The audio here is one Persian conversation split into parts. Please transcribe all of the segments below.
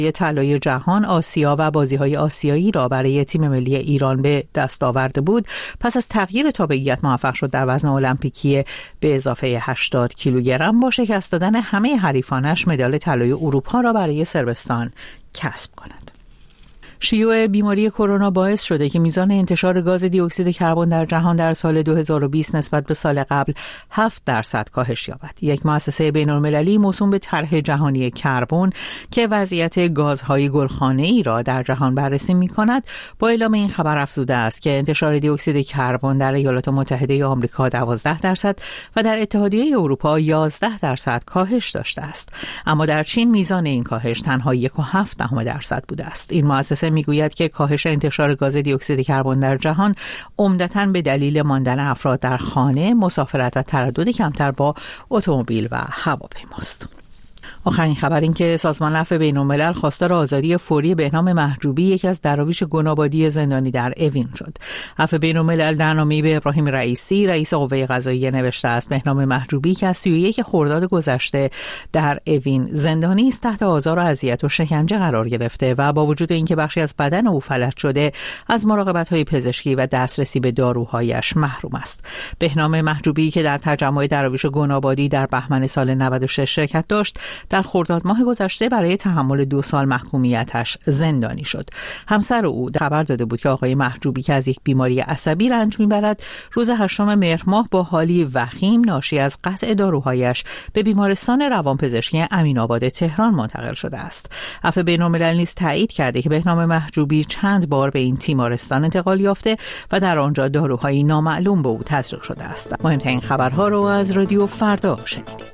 طلای جهان آسیا و بازی‌های آسیایی را برای تیم ملی ایران به دست آورده بود، پس از تغییر تابعیت موفق شد در وزن المپیکی به اضافه 80 کیلوگرم با شکست دادن همه حریفانش مدال طلای اروپا را برای صربستان کسب کند. شیوع بیماری کرونا باعث شده که میزان انتشار گاز دی اکسید کربن در جهان در سال 2020 نسبت به سال قبل 7% کاهش یابد. یک مؤسسه بین‌المللی موسوم به طرح جهانی کربن که وضعیت گازهای گلخانه‌ای را در جهان بررسی می‌کند، با اعلام این خبر افزوده است که انتشار دی اکسید کربن در ایالات متحده آمریکا 12% و در اتحادیه اروپا 11% کاهش داشته است. اما در چین میزان این کاهش تنها 1.7% بوده است. این مؤسسه میگوید که کاهش انتشار گاز دی اکسید کربن در جهان عمدتاً به دلیل ماندن افراد در خانه، مسافرت و تردد کمتر با اتومبیل و هواپیماست. آخرین خبر این که سازمان عفو بین‌الملل خواستار آزادی فوری بهنام محجوبی، یکی از دراویش گنابادی زندانی در اوین شد. عفو بین‌الملل در نامه‌ای به ابراهیم رئیسی، رئیس قوه قضاییه نوشته است بهنام محجوبی که از 31 خرداد گذشته در اوین زندانی است، تحت آزار و اذیت و شکنجه قرار گرفته و با وجود اینکه بخشی از بدن او فلج شده، از مراقبت‌های پزشکی و دسترسی به داروهایش محروم است. بهنام محجوبی که در تجمع دراویش گنابادی در بهمن سال 96 شرکت داشت، در خرداد ماه گذشته برای تحمل 2 سال محکومیتش زندانی شد. همسر او خبر داده بود که آقای محجوبی که از یک بیماری عصبی رنج میبرد، روز 8 مهر ماه با حالی وخیم ناشی از قطع داروهایش به بیمارستان روانپزشکی امین‌آباد تهران منتقل شده است. عفو بین‌الملل نیز تایید کرده که بهنام محجوبی چند بار به این تیمارستان انتقال یافته و در آنجا داروهایی نامعلوم به او تزریق شده است. مهمترین خبرها رو از رادیو فردا شنیدید.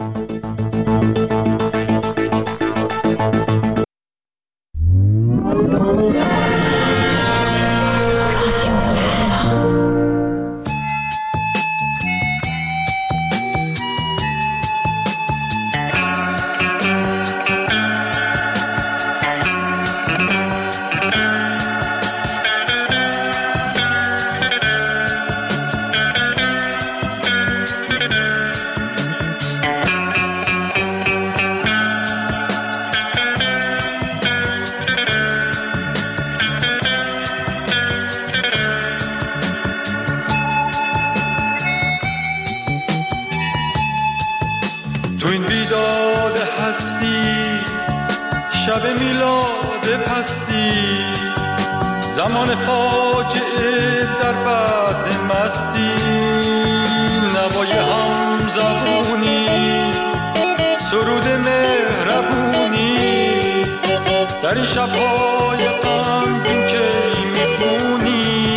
شب میلاد پستی، زمان فاجعه در بعد مستی، نوای هم زبونی، سرود مهربونی، در این شب‌های غمگین که میخونی،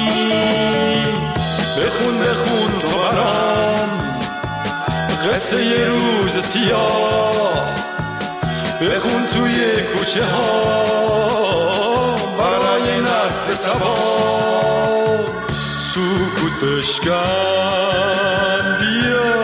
بخون بخون تو برام قصه ی روز سیاه، بخون توی کوچه ها برای نسل تباه، سکوت بشکن بیا.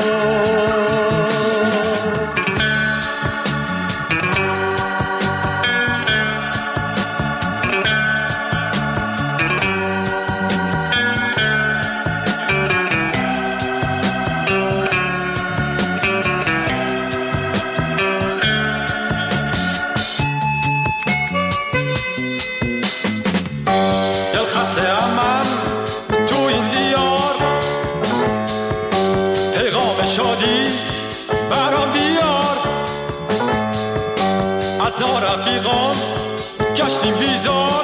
رفیقان گشتیم بیزار،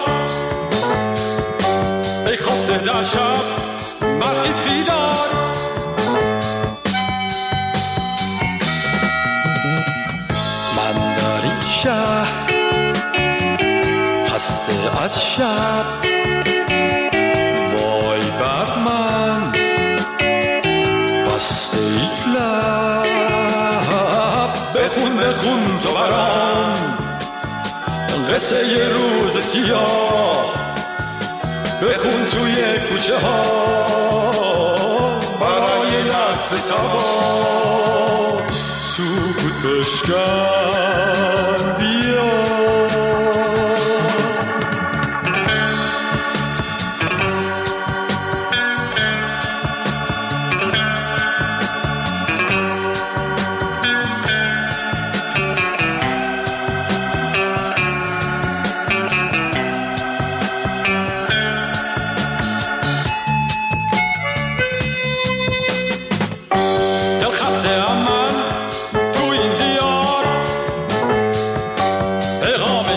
ای خفته در شب مرخیز بیدار، من در این شهر خسته از شب، وای بر من بسته ای لب، بخون بخون تو برام قصه ی روز سیاه، بخون توی کوچه ها برای نسل تباه، سکوت بشکن بیا.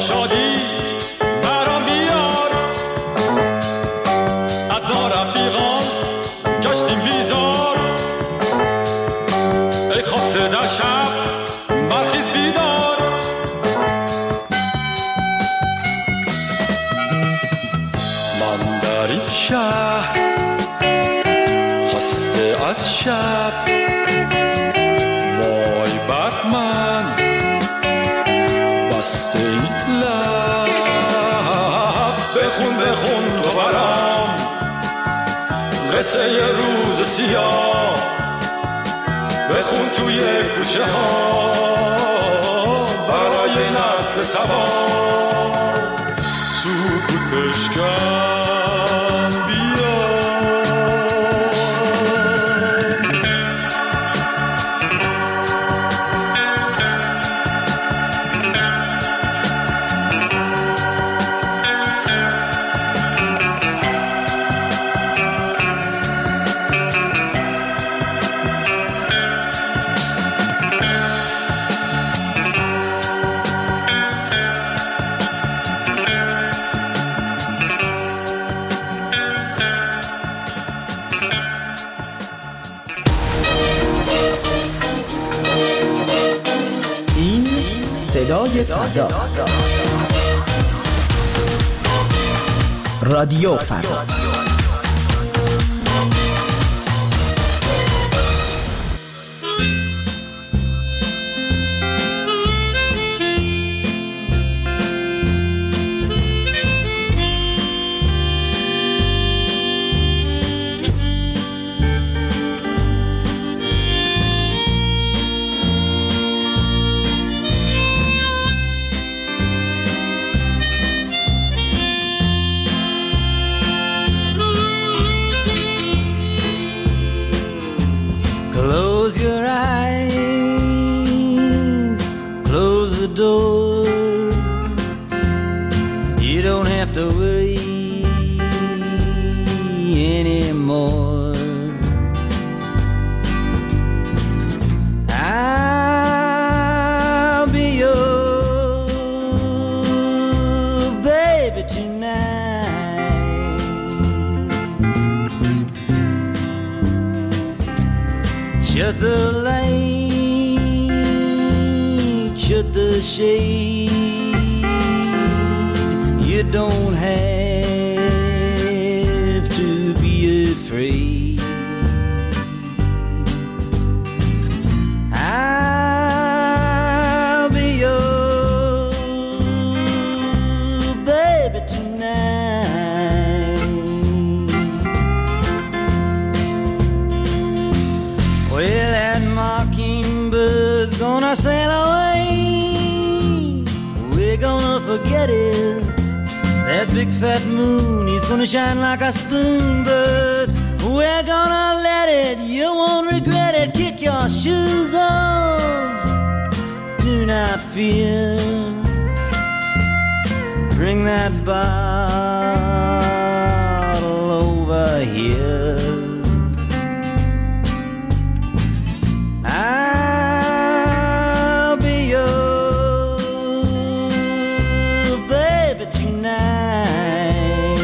شادی برام بیار، از رفیقان گشتیم بیزار. ای خفته در شب برخیز بیدار، من در این شهر خسته از شب، وای بر من بسته این لب. بخون تو برام قصه ی روز سیاه، بخون توی کوچه ها برای نسل تباه. سکوت بشکن بیا، صدای فردا، رادیو فردا. Close your eyes, close the door. You don't have to worry anymore. I'll be your baby tonight. Shut the light, shut the shade. You don't have to be afraid. I'll be your baby tonight. Well, that mockingbird's gonna sail away. We're gonna forget it. That big fat moon, he's gonna shine like a spoon. But we're gonna let it, you won't regret it. Kick your shoes off, do not fear. Bring that bottle over here. I'll be your baby tonight.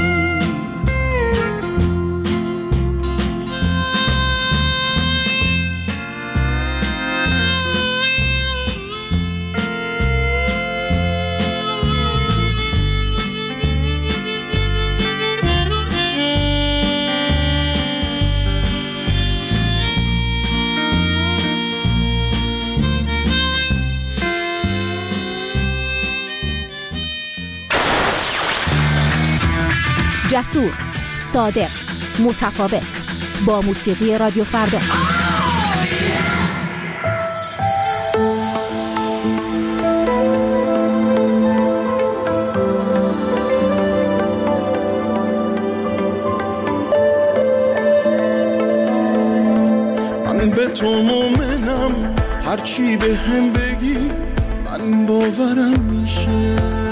جسور، صادق، متفاوت، با موسیقی رادیو فردا. من به تو مومنم، هرچی به هم بگی من باورم میشه.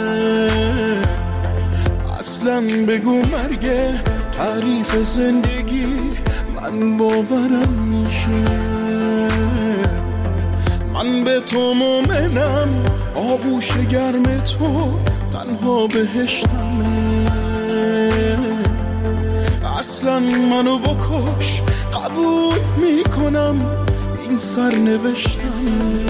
اصلا بگو مرگ تعریف زندگی من باورم میشه. من به تو مومنم، آغوش گرم تو تنها بهشتمه. اصلا منو بکش قبول میکنم این سرنوشتمه.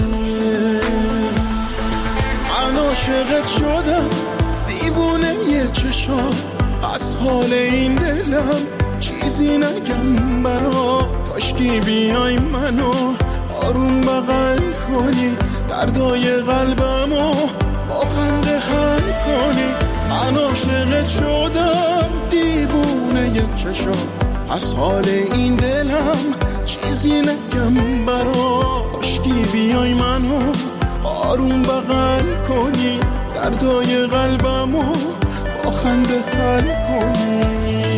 من عاشقت شدم دیوونه یه چشام، از حال این دلم چیزی نگم برا. کاشکی بیای منو آروم بغل کنی، دردای قلبمو با خنده حل کنی. من عاشقت شدم دیوونه یه چشام، از حال این دلم چیزی نگم برا. کاشکی بیای منو آروم بغل کنی، دردای قلبمو با خنده حل کنی.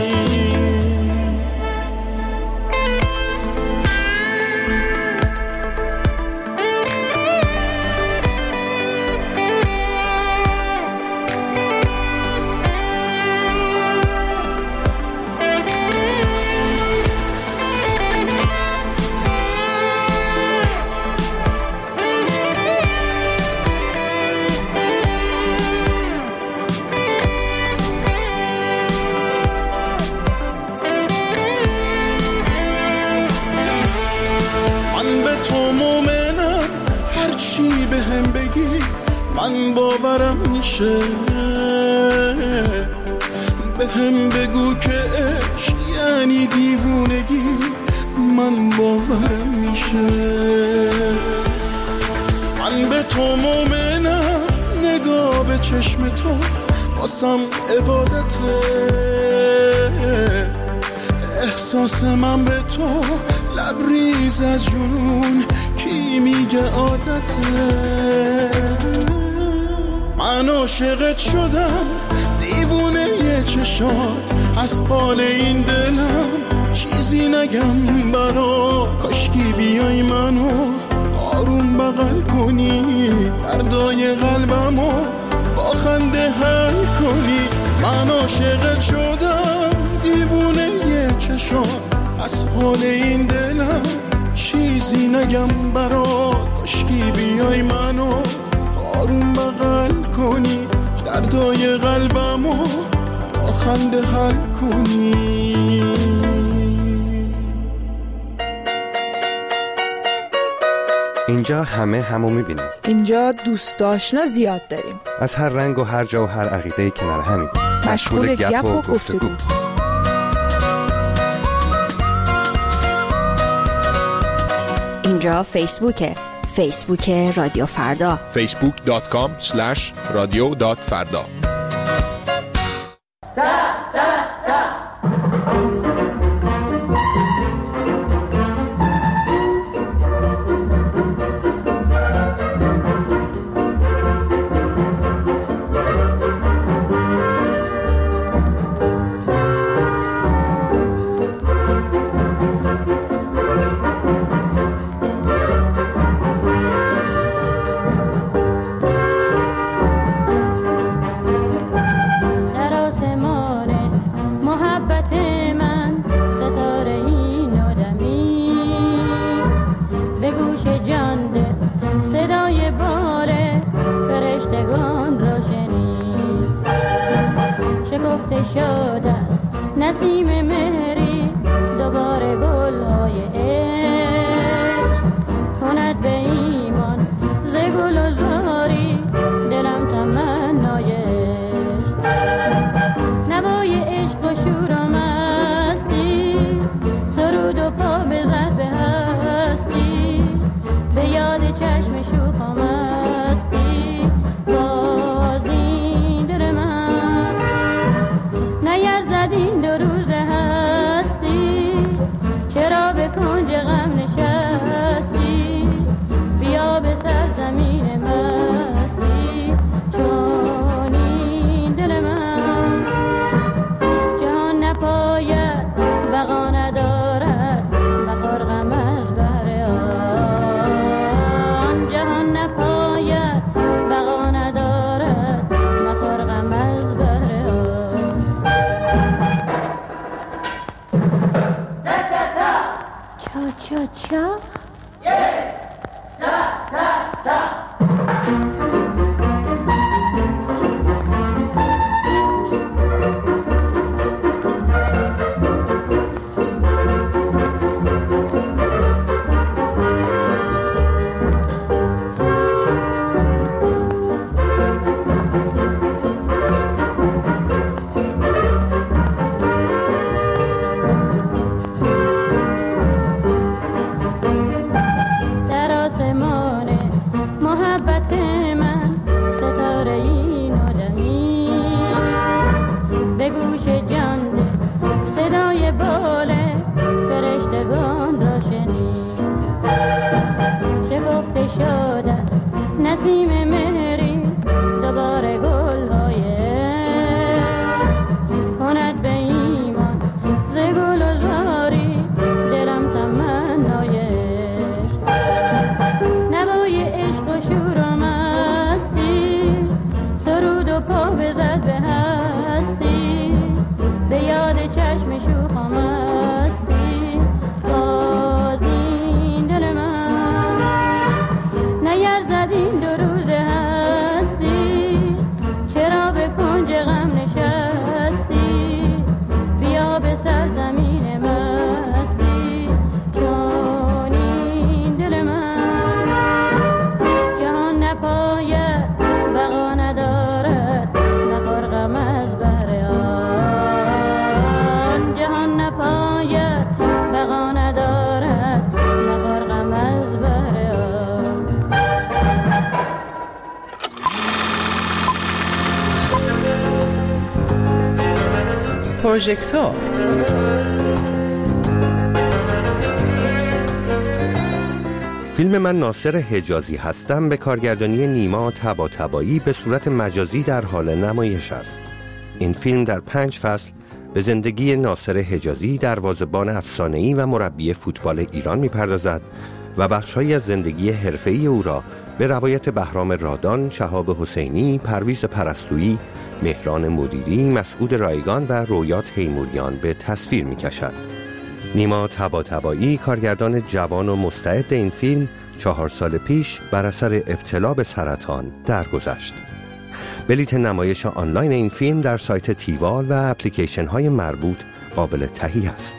من باورم میشه، به هم بگو که عشق یعنی دیوونگی. من باورم میشه، من به تو مومنم، نگاه به چشم تو واسم عبادته. احساس من به تو لبریز از جنون، کی میگه عادته. من عاشقت شدم دیوونه یه چشات، از حال این دلم چیزی نگم برا. کاشکی بیای منو آروم بغل کنی، دردای قلبمو با خنده حل کنی. من عاشقت شدم دیوونه یه چشات، از حال این دلم چیزی نگم برا. کاشکی بیای منو آروم بغل کنی، دردای قلبمو با خنده حل کنی. اینجا همه همو میبینیم. اینجا دوست آشنا زیاد داریم، از هر رنگ و هر جا و هر عقیده کنار همین، مشغول گپ و گفتگو. اینجا فیسبوکه، فیسبوک رادیو فردا، facebook.com/radio.farda. نسیم مهری دوباره گل‌های عشق کند به ایمان ز گل و زاری دلم تمنای عشق. نوای عشق و شور و مستی سرود و پا بزد به هستی، به یاد چشم شوخ و مستی باز این دل من نیرزد این دو روز هستی. چرا به کنج غم نشستی؟ بیا به سرزمین مستی چون این دل من. جهان نپاید بقا ندارد بخور غم از بهر آن. جهان نپاید بقا ندارد بخور غم از بهر آن. چا چا چا پروژکتور. فیلم من ناصر حجازی هستم به کارگردانی نیما طباطبایی به صورت مجازی در حال نمایش است. این فیلم در 5 فصل به زندگی ناصر حجازی دروازه‌بان افسانه‌ای و مربی فوتبال ایران می‌پردازد و بخش‌هایی از زندگی حرفه‌ای او را به روایت بهرام رادان، شهاب حسینی، پرویز پرستویی، مهران مدیری، مسعود رایگان و رویا تیموریان به تصویر می‌کشد. نیما طباطبایی کارگردان جوان و مستعد این فیلم 4 سال پیش بر اثر ابتلا به سرطان درگذشت. بلیت نمایش آنلاین این فیلم در سایت تیوال و اپلیکیشن های مربوط قابل تهیه است.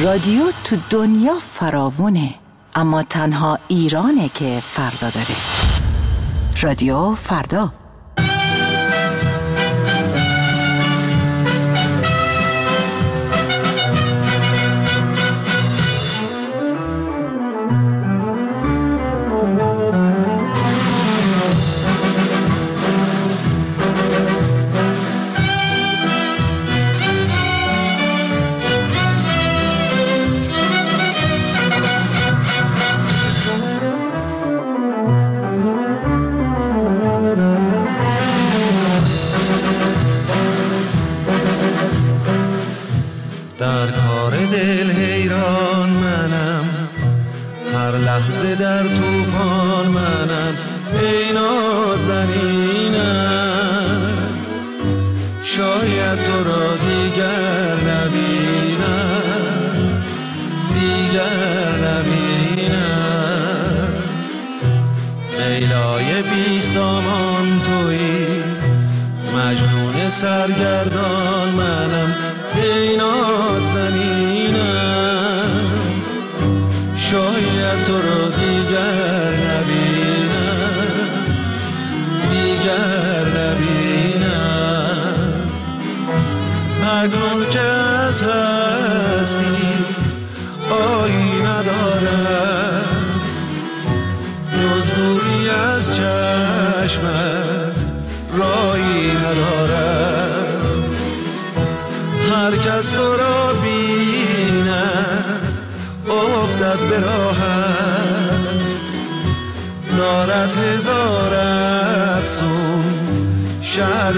رادیو تو دنیا فراوونه، اما تنها ایرانه که فردا داره. رادیو فردا. در کار دل حیران منم، هر لحظه در طوفان منم. ای نازنینم، شاید تو را دیگر نبینم، دیگر نبینم. لیلای بی سامان تویی، مجنون سرگردان منم. ای نازنینم، شاید تو رو دیگر نبینم، دیگر نبینم. اکنون که از هستی آیی ندارم، جز دوری از چشمت رایی ندارم. هر کس تو را بیند افتد به راهت، دارد هزار افسون شرم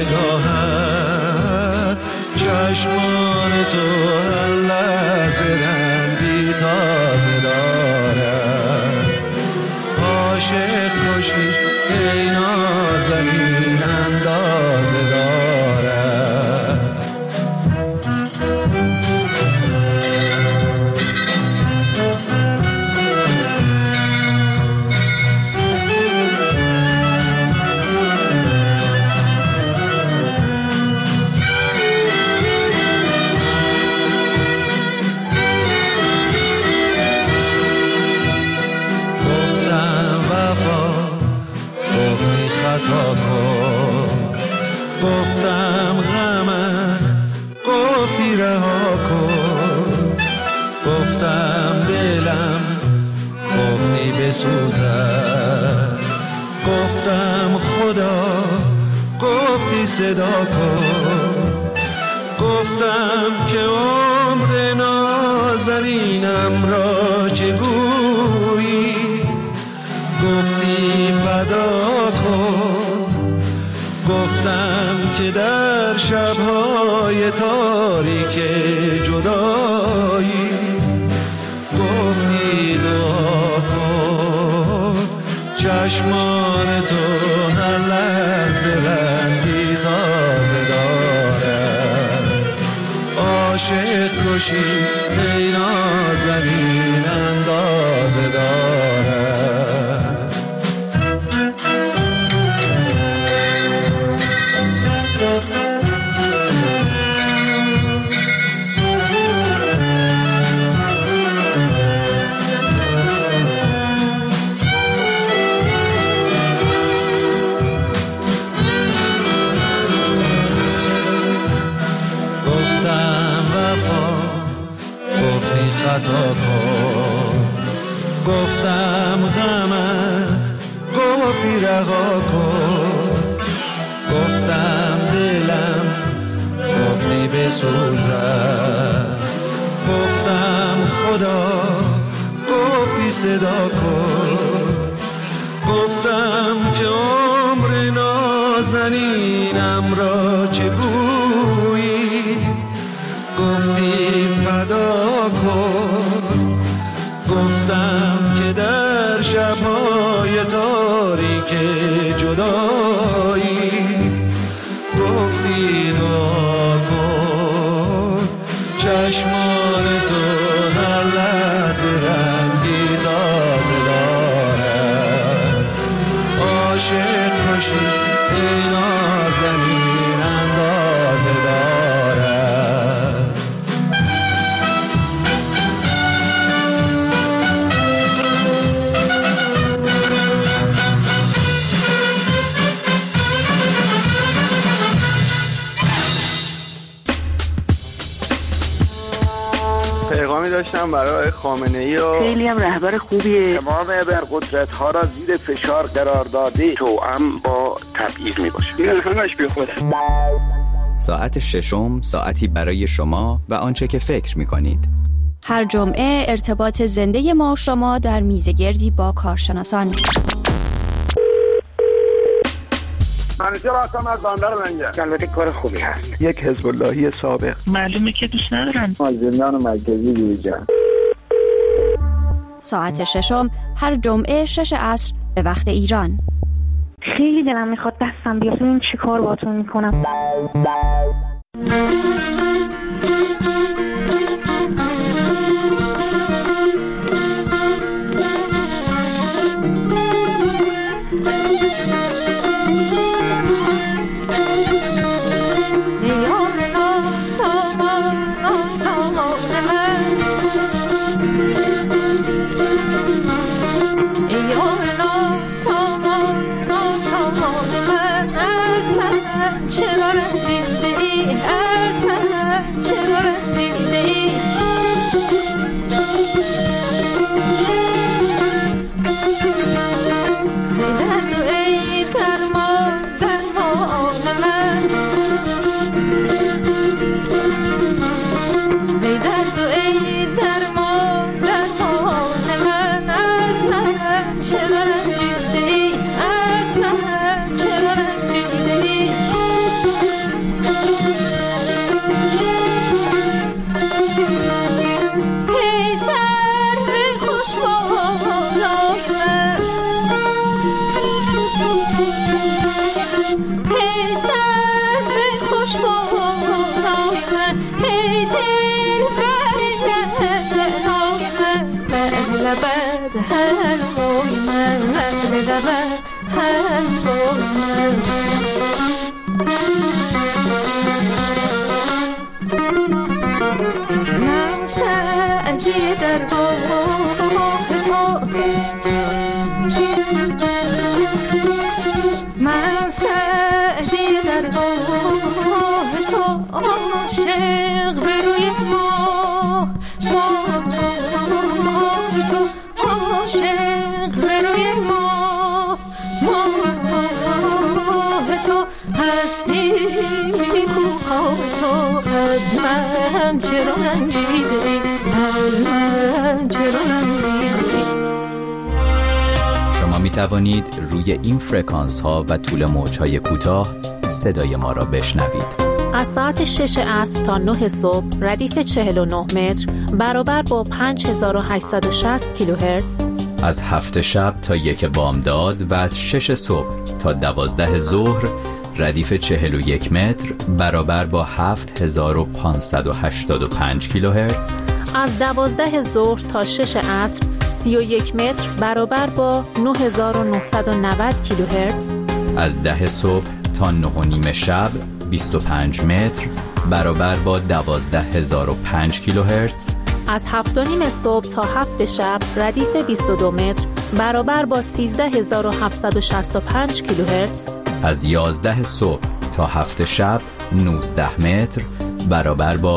نگاهت. چشمان تو هر لحظه رنگی تازه دارد. عاشق کشی ای نازنین اندازه دارد. گفتم غمت گفتی رها کن، گفتم دلم گفتی بسوزد، گفتم خدا گفتی صدا کن. گفتم که عمر نازنینم را چه گویی، گفتی فدا کن. گفتم که در شب‌های تاریک جدایی گفتی دعا کن. چشمان تو هر لحظه رنگی تازه دارد. عاشق کشی ای نازنین اندازه دارد. خطا کن، گفتم غمت گفتی رها کن، گفتم دلم گفتی بسوزد، گفتم خدا گفتی صدا کن. گفتم که عمر نازنینم را چه گویی، گفتی فدا کن. گفتم که در شب‌های تاریک جدایی گفتی دعا کن. چشمان تو هر لحظه رنگی تازه دارد. عاشق کشی ای نازنین اندازه دارد. میکنم برای خامنه‌ای و خیلی هم رهبر خوبیه. تمام ابرقدرت‌ها را زیر فشار قرار داده، توأم با تبعیض میباشه. این همش بی خوده. ساعت ششم، ساعتی برای شما و آنچه که فکر میکنید. هر جمعه ارتباط زنده ما و شما در میزگردی با کارشناسان. منیجر هستم از بندر لنگر. البته کار خوبی هست. یک حزب اللهی سابق. معلومه که دوست ندارم. از زندان مرکزی بیرون. ساعت ششم هر جمعه 6 عصر به وقت ایران. خیلی دلم میخواد دستم بیاد ببینم چی کار باهاتون میکنم. شما می توانید روی این فرکانس ها و طول موج های کوتاه صدای ما را بشنوید. از ساعت 6 عصر تا 9 صبح ردیف 49 متر برابر با 5860 کیلوهرتز. از 7 شب تا 1 بامداد و از 6 صبح تا 12 ظهر ردیف 41 متر برابر با 7585 کیلوهرتز. از 12 ظهر تا 6 عصر 31 متر برابر با 9990 کیلوهرتز. از 10 صبح تا 9:30 شب 25 متر برابر با 12005 کیلوهرتز. از 7:30 صبح تا 7 شب ردیف 22 متر برابر با 13765 کیلوهرتز. از 11 صبح تا 7 شب 19 متر برابر با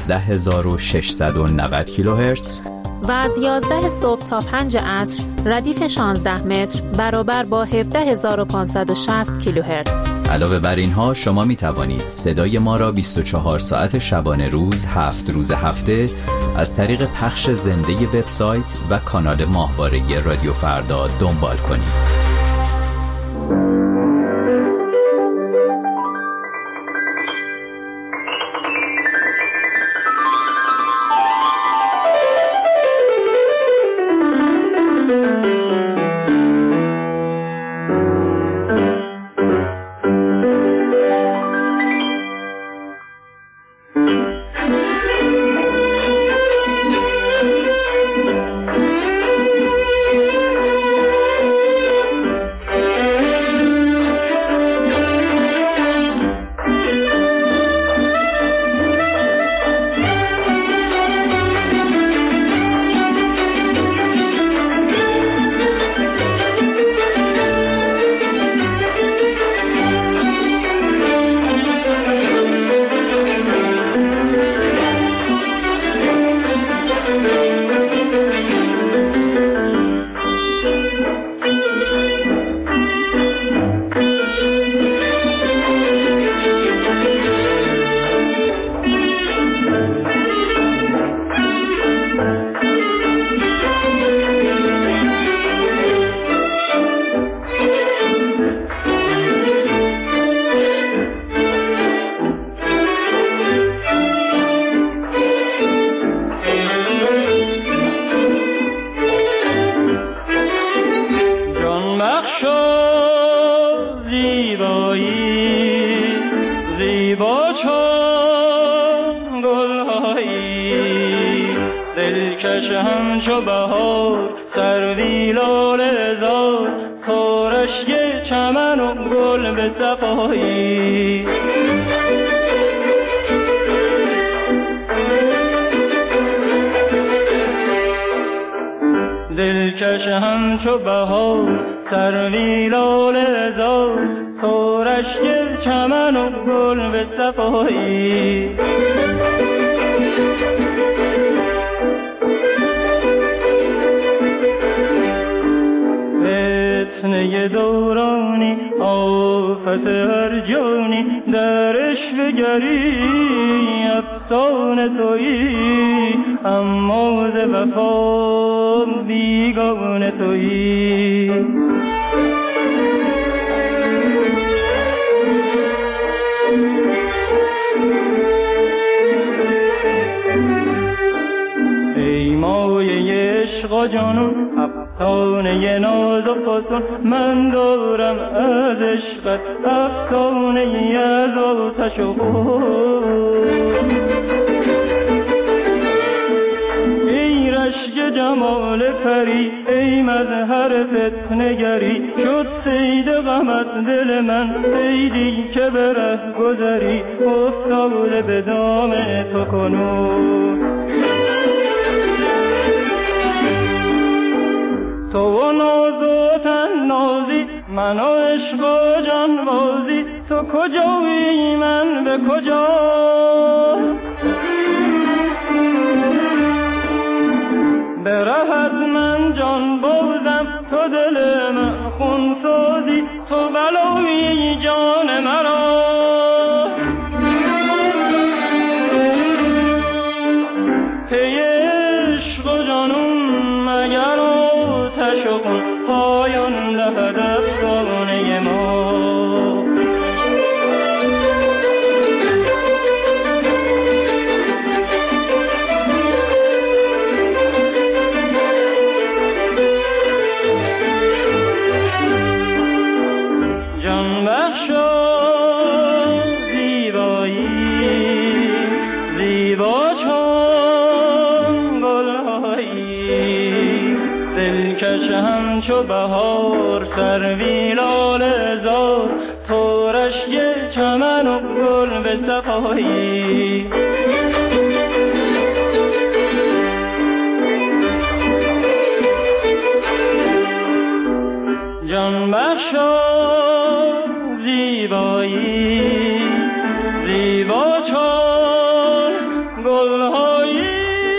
15690 کیلوهرتز. و از 11 صبح تا 5 عصر ردیف 16 متر برابر با 17560 کیلوهرتز. علاوه بر اینها شما می توانید صدای ما را 24 ساعت شبانه روز 7 روز هفته از طریق پخش زنده وبسایت و کانال ماهواره رادیو فردا دنبال کنید. دلکش همچو بهار سروی لاله زار کارشگ چمن و گل به صفایی دلکش همچو بهار سروی لاله زار کارشگ چمن و گل به صفایی فتنه دورانی آفت هر جانی درش بگری افسانه تویی اما ز وفا بیگانه تویی ای مایه عشق و جنون افسانه ناز و فسون من دارم از عشقت افسانه از آتش و خون ای رشک جمال پری ای مظهر فتنه‌گری شد صید غمت دل من صیدی که به ره گذری افتاده به دام تو کنون تو و ناز و تنازی من و عشق و جانبازی تو کجایی من به کجا به رهت من جان بازم تو دل من خون سازی تو بلایی جان مرا پی عشق و جانون مگر آتش و خون پایان دهد افسانه ما جان بخشا زیبایی زیبا چون گلهایی دلکش همچو بهار سروی لاله زار تو رشک چمن و گل به صفایی جان بخشا زیبایی زیبا چون گلهایی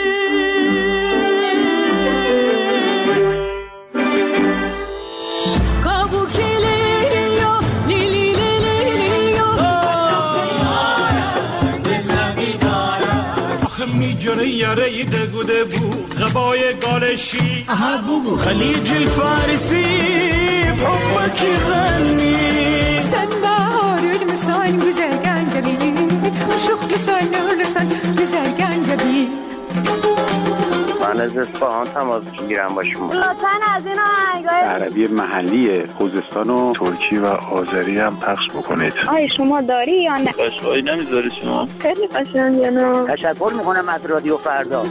میجره یاره دگوده بو غبای گالشی خلیج الفارسی بحبك غني سنبار المسان güzel جبي شوخ لسان güzel جبي من از اصفهان تماس میگیرم با شما لطفاً از این آهنگای عربی محلی خوزستان و ترکی و آذری هم پخش بکنید. آیا شما داری یا نه؟ قشقایی نمیذاری شما؟ خیلی قشنگه نه؟ تشکر میکنم از رادیو فردا.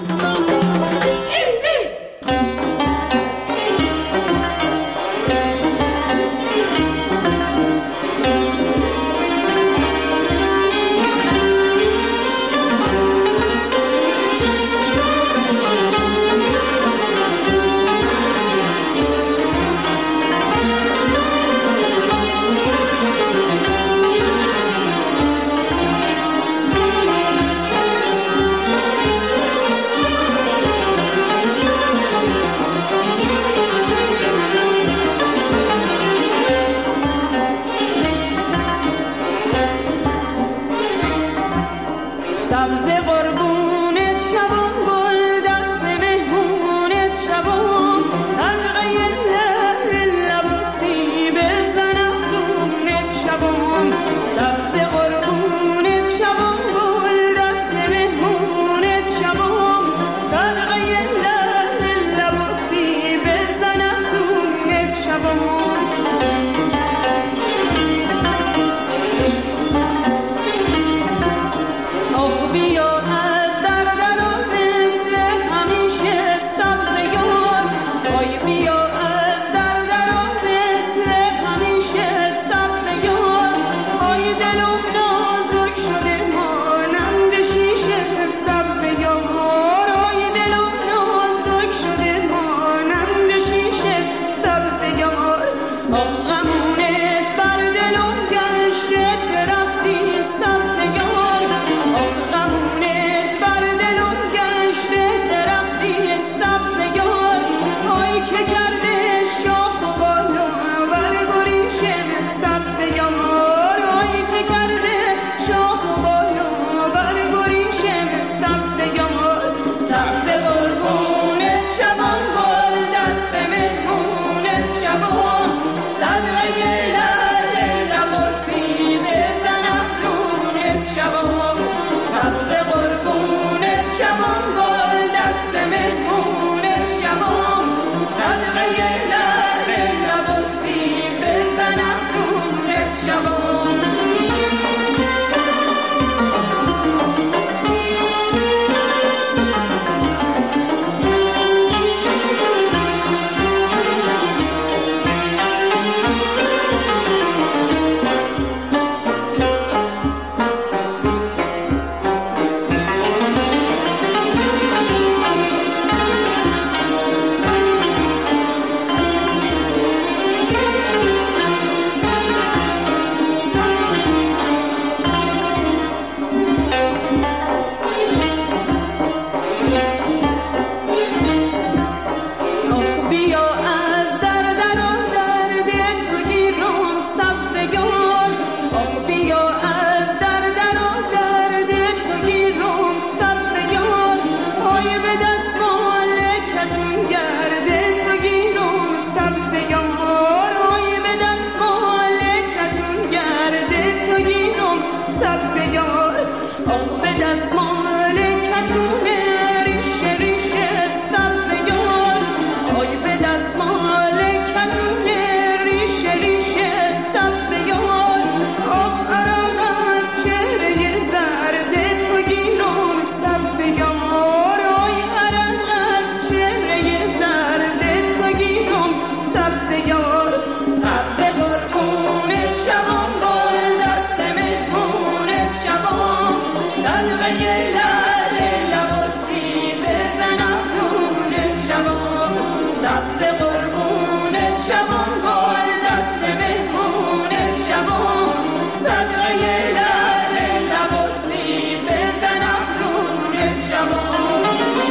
سبز قربونت شبم گل دست مهمونت شبم صدقه لعل لب و سیب بزن افرونت شبم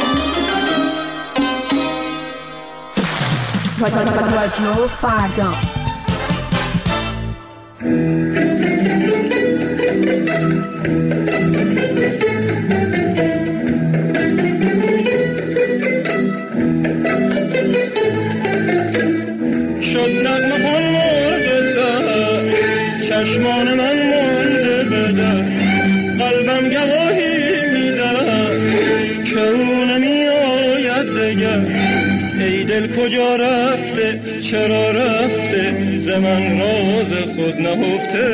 رادیو فردا شد نغمه مرده سر چشمان من مانده بده قلبم گواهی میده که او نمی آید دگر ای دل کجا رفته چرا رفته ز من راز خود نهفته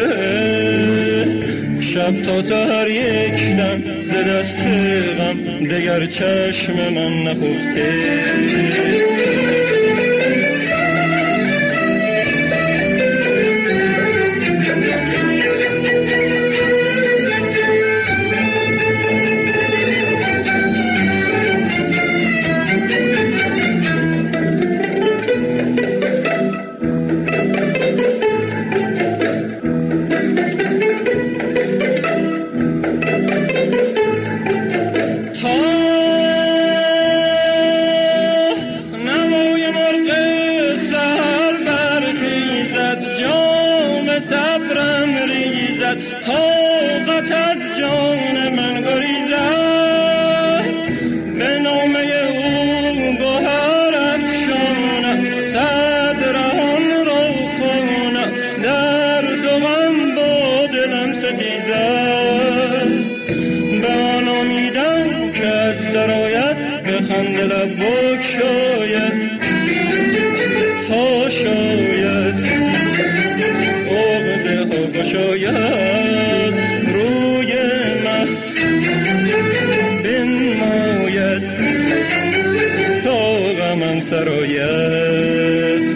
شب تا سحر یک دم ز دست غم دگر چشم من نخفته شاید روی مه بنماید تا غمم سرآید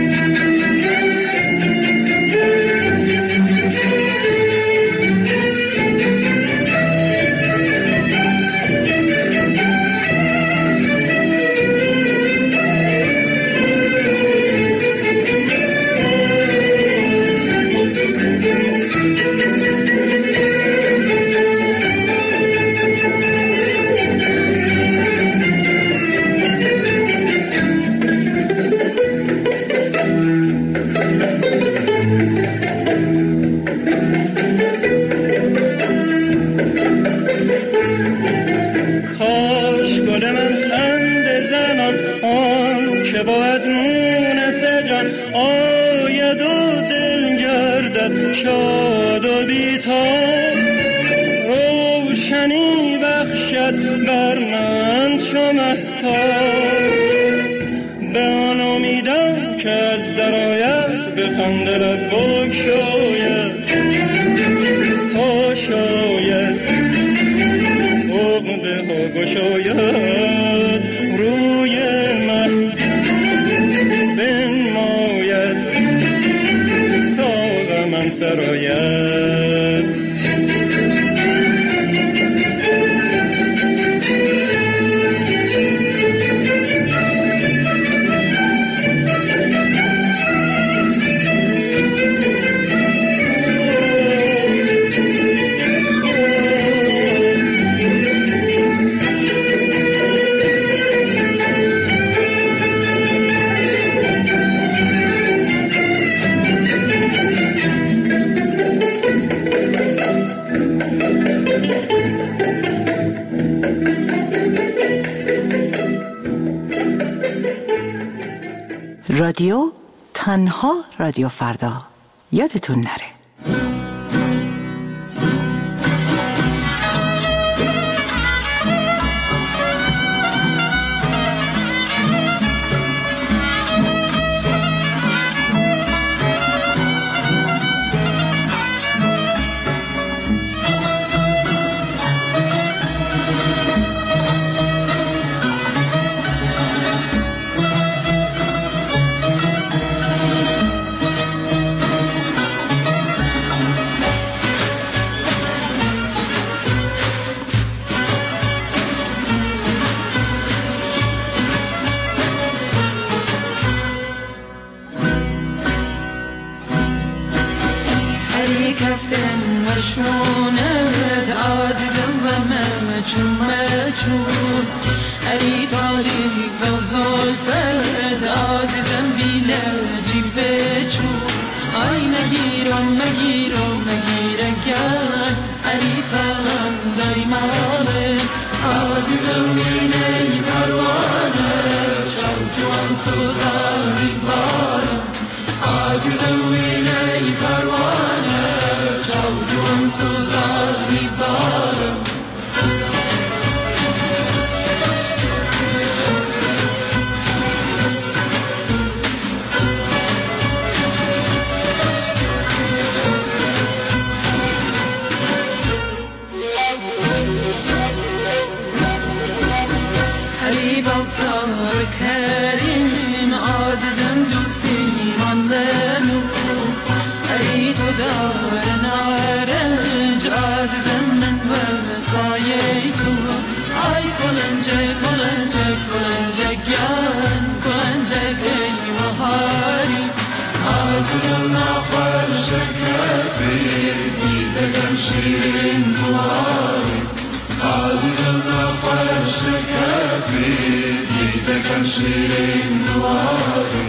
شاد و بی‌تاب روشنی بخشد بر من چو مهتاب به آن امیدم که از درآید به خنده لب بگشاید تا شاید عقده ها گشاید روی مه بنماید من سرآید رادیو تنها رادیو فردا یادتون نره. چشمونت عزیزم و مچون ای تاریک و زلفت عزیزم بیلجی بچون ای مگیرم گرد ای تاقم دایمانه عزیزم بینی پروانه چون سوزانی بارم عزیزم بینی پروانه چون سوزانی بارم کریم عزیزم دوستی ماندنو ای تو دار نارنج عزیزم من وسایه تو ای کلنجک ای بهاری عزیزم نخور شکفی دیدگم شیرین زواری عزیزم نخور شکفی دیدگم شیرین زواری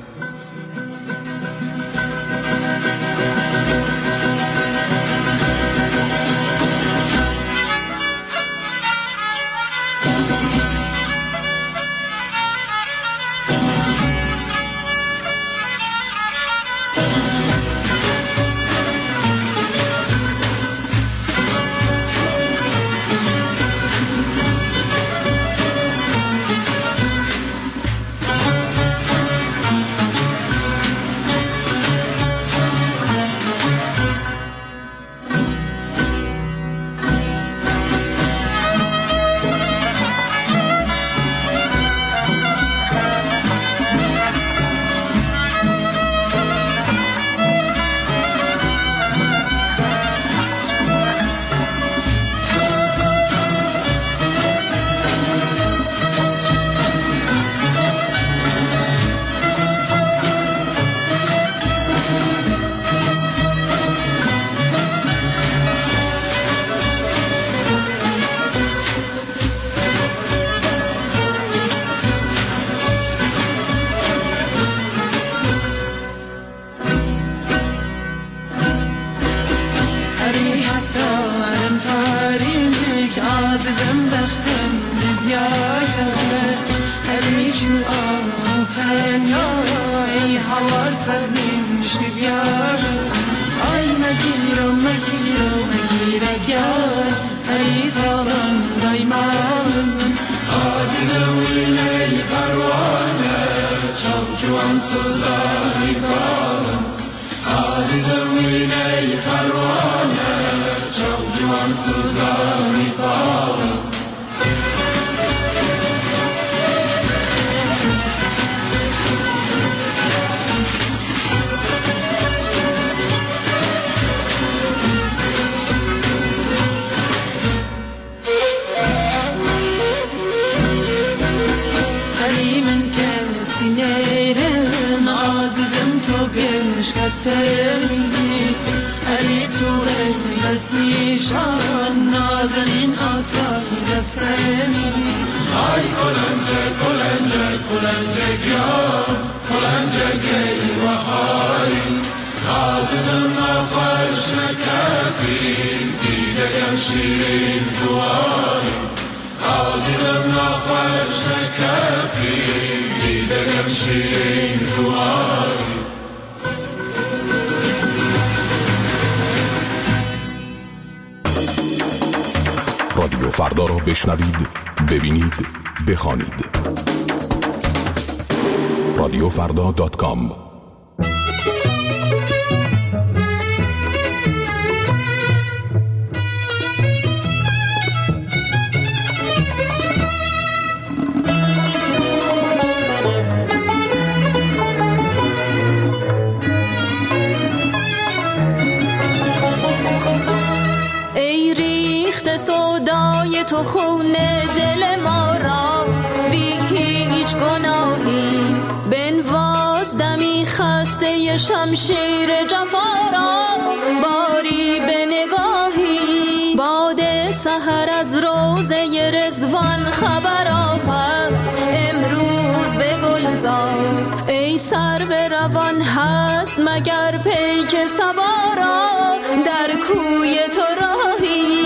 عزیزم بختم بیاید هری چون تنیا ای هوار سرنیش بیاید ای مگیرم گرد ای تاقم دایمان عزیزم ویلی پروانه چون سوزانی بارم عزیزم ویلی پروانه چون سوزانی بارم شکستمی ای تو دستیشان نازنین آسایی دستمی ای کلنجک یا کلنجک ای بهاری عزیزم نخوش نکفی دیدگم شیرین زواری عزیزم نخوش نکفی دیدگم شیرین زواری رادیو فردا را بشنوید، ببینید، بخوانید. radiofrda.com تو خون دل ما را بی هیچ گناهی بنواز دمی خسته شمشیر جفا را باری به نگاه روزه رضوان خبر آورد امروز به گلزار. ای سرو روان هست مگر پیک سوارا در کوی تو راهی.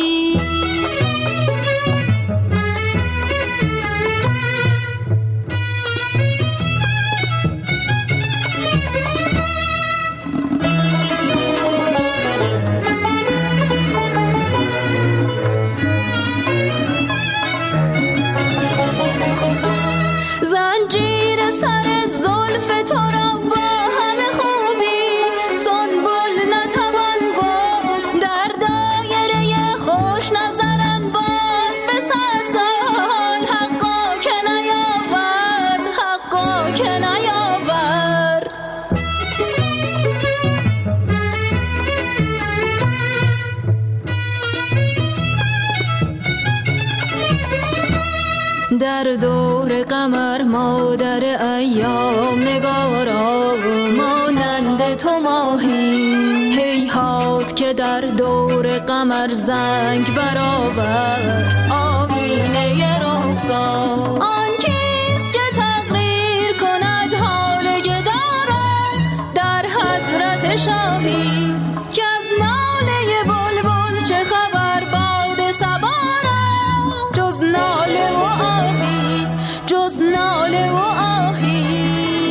در دور قمر مادر ایام نگارا مانند تو ماهی. هیهات که در دور قمر زنگ برآورد آینه رخسار. آن کیست که تقریر کند حال گداران در حضرت شاهی. که از ناله بلبل چه خبر باد صبا را جز ناله و آهی، جز ناله و آهی.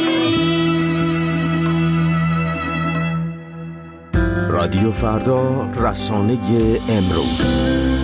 رادیو فردا، رسانه امروز.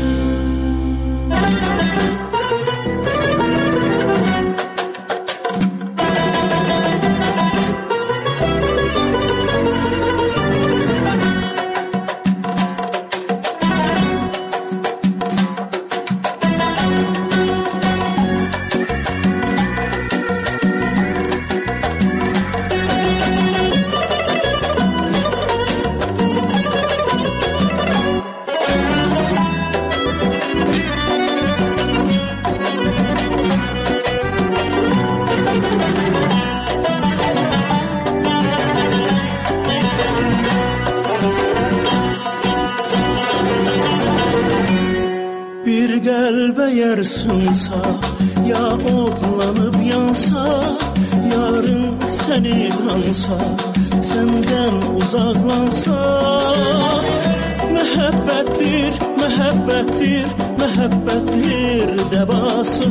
Sınsa ya otlanıp yansa yarın seni kansa senden uzaklansa mehabbettir mehabbettir mehabbettir devası.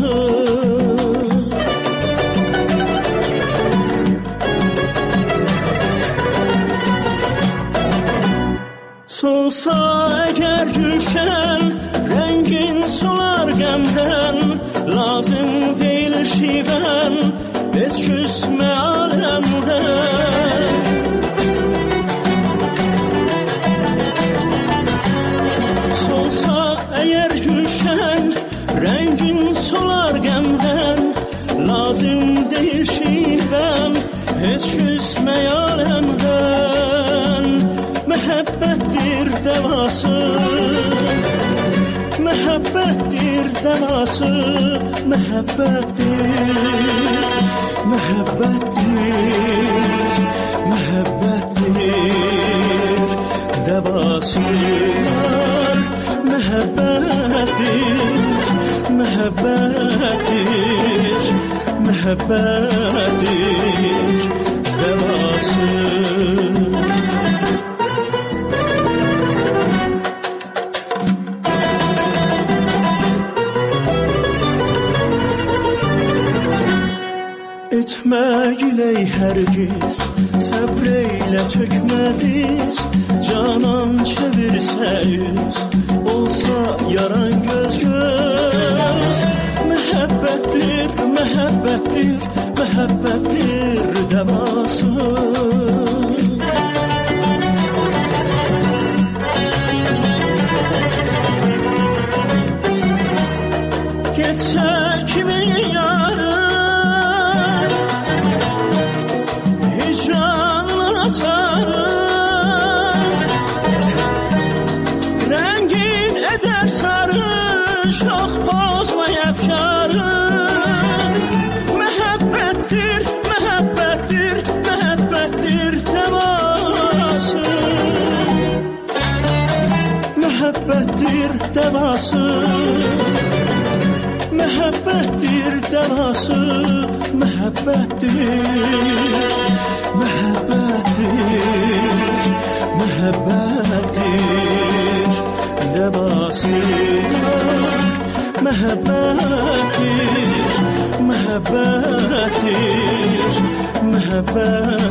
Solsa eğer düşen rengin solar gemden lazım değil şiven biz küsme alemden. Solsa eğer düşen rengin solar gemden lazım değil şiven biz küsme alemden. Mehabbettir devası, mehabbettir devası, mehabbettir, mehabbettir, mehabbettir devası. Mehabbettir, mehabbettir, mehabbettir devası. Etme giley hergiz, sabreyle çökme diz. Canan çevirse yüz, olsa yaran göz göz. Mehabbettir, mehabbettir, mehabbettir devası. Geçse kimin yarı rengin eder sarı şah bozma efkarı. Mehabbettir, mehabbettir, mehabbettir devası. Mehabbettir devası. محبتtir devası محبتtir محبتtir محبتtir devası محبتtir محبتtir محبت